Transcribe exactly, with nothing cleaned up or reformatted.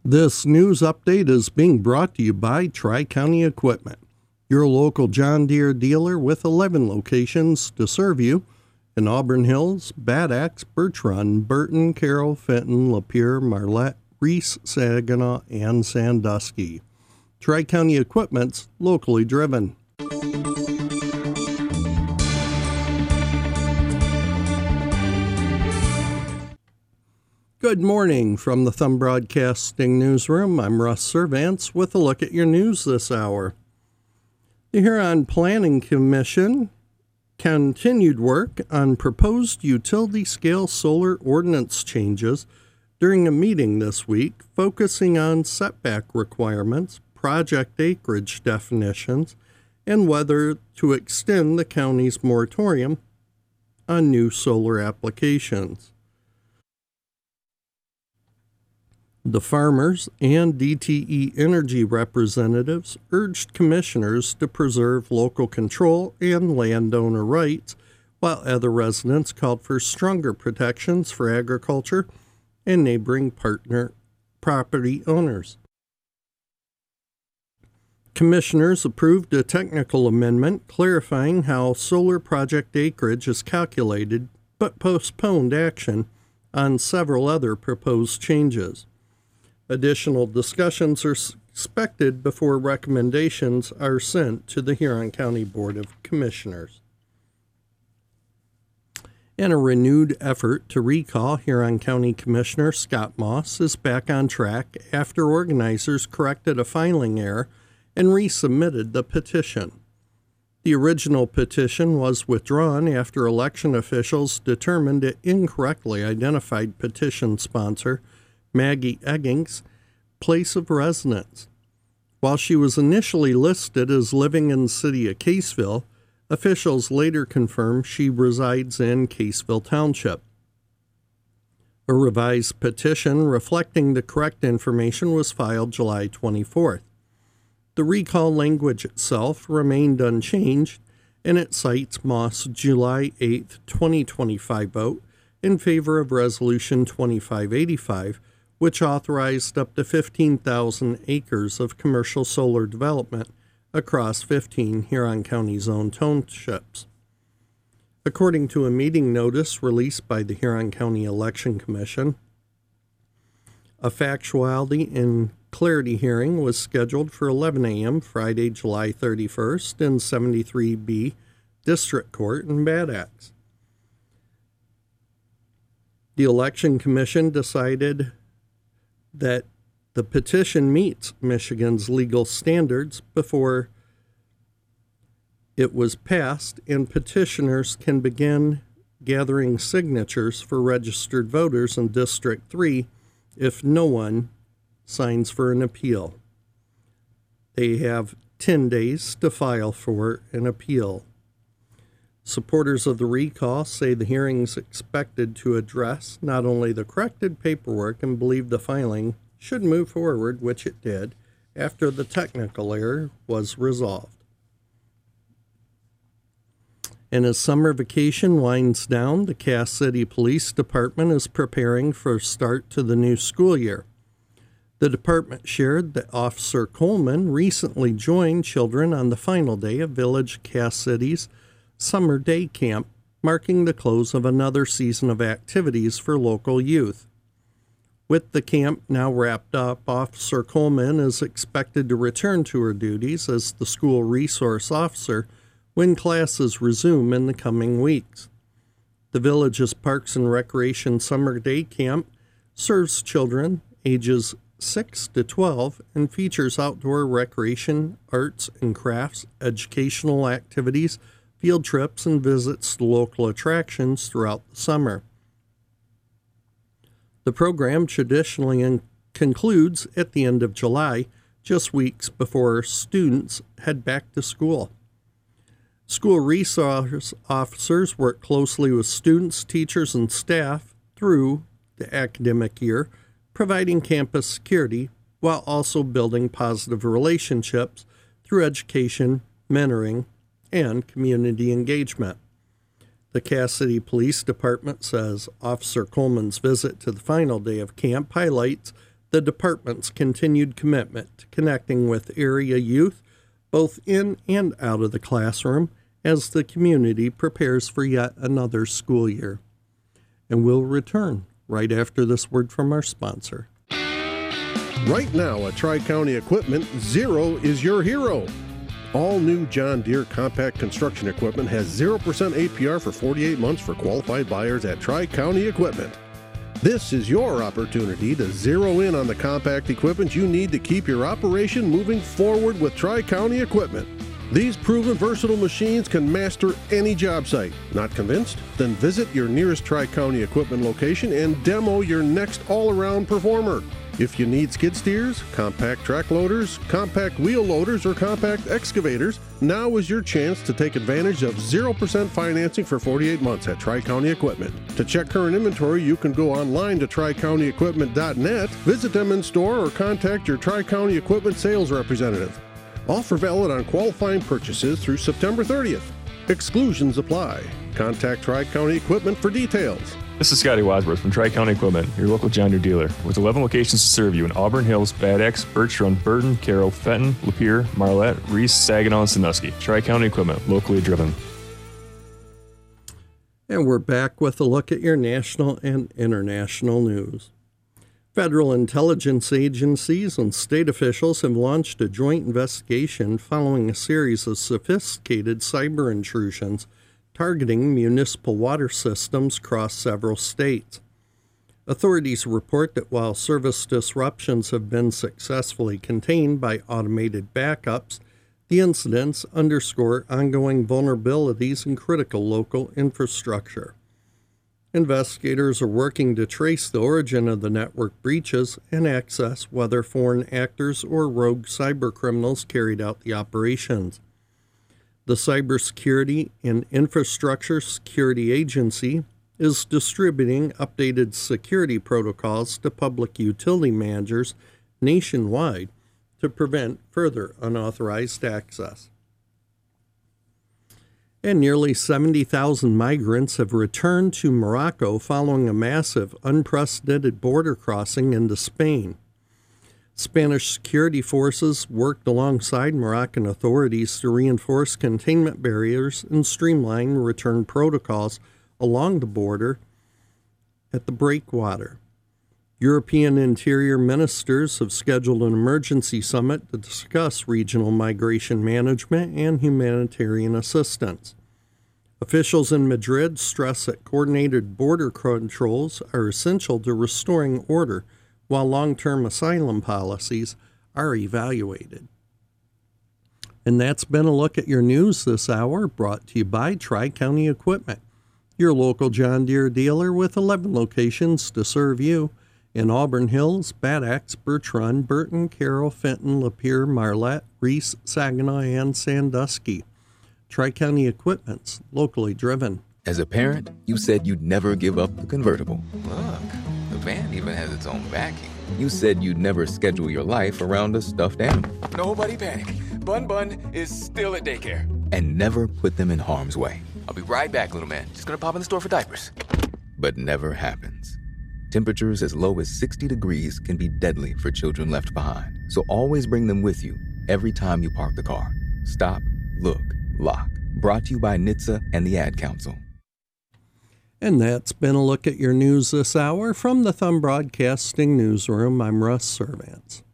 This news update is being brought to you by Tri-County Equipment, your local John Deere dealer with eleven locations to serve you in Auburn Hills, Bad Axe, Birch Run, Burton, Carroll, Fenton, Lapeer, Marlette, Reese, Saginaw, and Sandusky. Tri-County Equipment's locally driven. Good morning from the Thumb Broadcasting Newsroom. I'm Russ Servants with a look at your news this hour. The Huron Planning Commission continued work on proposed utility-scale solar ordinance changes during a meeting this week, focusing on setback requirements, project acreage definitions, and whether to extend the county's moratorium on new solar applications. The farmers and D T E Energy representatives urged commissioners to preserve local control and landowner rights, while other residents called for stronger protections for agriculture and neighboring partner property owners. Commissioners approved a technical amendment clarifying how solar project acreage is calculated, but postponed action on several other proposed changes. Additional discussions are expected before recommendations are sent to the Huron County Board of Commissioners. In a renewed effort to recall Huron County Commissioner Scott Moss is back on track after organizers corrected a filing error and resubmitted the petition. The original petition was withdrawn after election officials determined it incorrectly identified petition sponsor Maggie Egging's place of residence. While she was initially listed as living in the city of Caseville, officials later confirmed she resides in Caseville Township. A revised petition reflecting the correct information was filed July twenty-fourth. The recall language itself remained unchanged, and it cites Moss' July eighth, twenty twenty-five vote in favor of Resolution twenty-five eighty-five, which authorized up to fifteen thousand acres of commercial solar development across fifteen Huron County-zoned townships. According to a meeting notice released by the Huron County Election Commission, a factuality and clarity hearing was scheduled for eleven a.m. Friday, July thirty-first in seventy-three B District Court in Bad Axe. The Election Commission decided that the petition meets Michigan's legal standards before it was passed, and petitioners can begin gathering signatures for registered voters in District three if no one signs for an appeal. They have ten days to file for an appeal. Supporters of the recall say the hearing is expected to address not only the corrected paperwork and believe the filing should move forward, which it did, after the technical error was resolved. And as summer vacation winds down, the Cass City Police Department is preparing for a start to the new school year. The department shared that Officer Coleman recently joined children on the final day of Village Cass City's Summer Day Camp, marking the close of another season of activities for local youth. With the camp now wrapped up, Officer Coleman is expected to return to her duties as the school resource officer when classes resume in the coming weeks. The Village's Parks and Recreation Summer Day Camp serves children ages six to twelve and features outdoor recreation, arts and crafts, educational activities, field trips, and visits to local attractions throughout the summer. The program traditionally in- concludes at the end of July, just weeks before students head back to school. School resource officers work closely with students, teachers, and staff through the academic year, providing campus security while also building positive relationships through education, mentoring, and community engagement. The Cass City Police Department says Officer Coleman's visit to the final day of camp highlights the department's continued commitment to connecting with area youth, both in and out of the classroom, as the community prepares for yet another school year. And we'll return right after this word from our sponsor. Right now at Tri-County Equipment, zero is your hero. All new John Deere compact construction equipment has zero percent A P R for forty-eight months for qualified buyers at Tri-County Equipment. This is your opportunity to zero in on the compact equipment you need to keep your operation moving forward with Tri-County Equipment. These proven versatile machines can master any job site. Not convinced? Then visit your nearest Tri-County Equipment location and demo your next all-around performer. If you need skid steers, compact track loaders, compact wheel loaders, or compact excavators, now is your chance to take advantage of zero percent financing for forty-eight months at Tri-County Equipment. To check current inventory, you can go online to tri county equipment dot net, visit them in store, or contact your Tri-County Equipment sales representative. Offer valid on qualifying purchases through September thirtieth. Exclusions apply. Contact Tri-County Equipment for details. This is Scotty Wadsworth from Tri-County Equipment, your local John Deere dealer, with eleven locations to serve you in Auburn Hills, Bad Axe, Birch Run, Burton, Carroll, Fenton, Lapeer, Marlette, Reese, Saginaw, and Sandusky. Tri-County Equipment, locally driven. And we're back with a look at your national and international news. Federal intelligence agencies and state officials have launched a joint investigation following a series of sophisticated cyber intrusions targeting municipal water systems across several states. Authorities report that while service disruptions have been successfully contained by automated backups, the incidents underscore ongoing vulnerabilities in critical local infrastructure. Investigators are working to trace the origin of the network breaches and access whether foreign actors or rogue cybercriminals carried out the operations. The Cybersecurity and Infrastructure Security Agency is distributing updated security protocols to public utility managers nationwide to prevent further unauthorized access. And nearly seventy thousand migrants have returned to Morocco following a massive, unprecedented border crossing into Spain. Spanish security forces worked alongside Moroccan authorities to reinforce containment barriers and streamline return protocols along the border at the breakwater. European interior ministers have scheduled an emergency summit to discuss regional migration management and humanitarian assistance. Officials in Madrid stress that coordinated border controls are essential to restoring order, while long-term asylum policies are evaluated. And that's been a look at your news this hour, brought to you by Tri-County Equipment, your local John Deere dealer with eleven locations to serve you in Auburn Hills, Bad Axe, Birch Run, Burton, Carroll, Fenton, Lapeer, Marlette, Reese, Saginaw, and Sandusky. Tri-County Equipment's locally driven. As a parent, you said you'd never give up the convertible. Look, the van even has its own backing. You said you'd never schedule your life around a stuffed animal. Nobody panic. Bun Bun is still at daycare. And never put them in harm's way. I'll be right back, little man. Just gonna pop in the store for diapers. But never happens. Temperatures as low as sixty degrees can be deadly for children left behind. So always bring them with you every time you park the car. Stop, look, lock. Brought to you by N H T S A and the Ad Council. And that's been a look at your news this hour. From the Thumb Broadcasting Newsroom, I'm Russ Servants.